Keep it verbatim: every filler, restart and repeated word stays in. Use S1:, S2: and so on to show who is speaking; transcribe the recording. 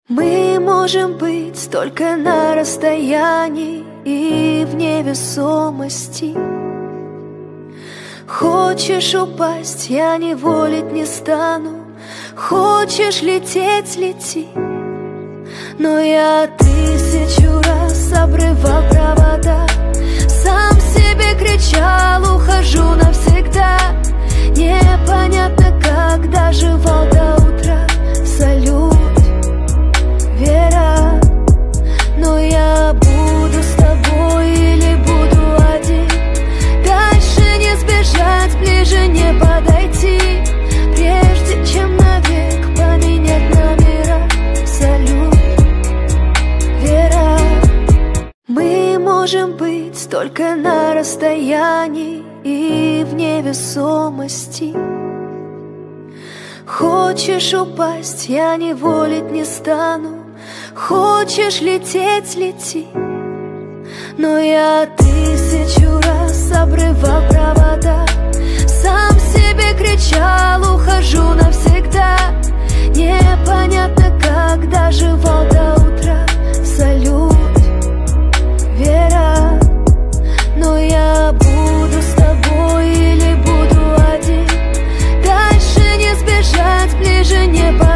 S1: Мы можем быть только на расстоянии и в невесомости. Хочешь упасть, я не волить не стану. Хочешь лететь, лети. Но я тысячу раз обрывал провода, сам себе кричал, ухожу навсегда. Непонятно, как доживал до утра. Салют, Вера. Но я буду с тобой или буду один. Дальше не сбежать, ближе не подойти. Прежде чем навек поменять номера. Салют, Вера. Мы можем быть только на расстоянии и в невесомости. Хочешь упасть, я не волить не стану. Хочешь лететь, лети. Но я тысячу раз обрывал провода, сам себе кричал, ухожу навсегда. Непонятно, как доживал до утра. Салют, Вера. Но я буду с тобой или буду один. Дальше не сбежать, ближе не подойти.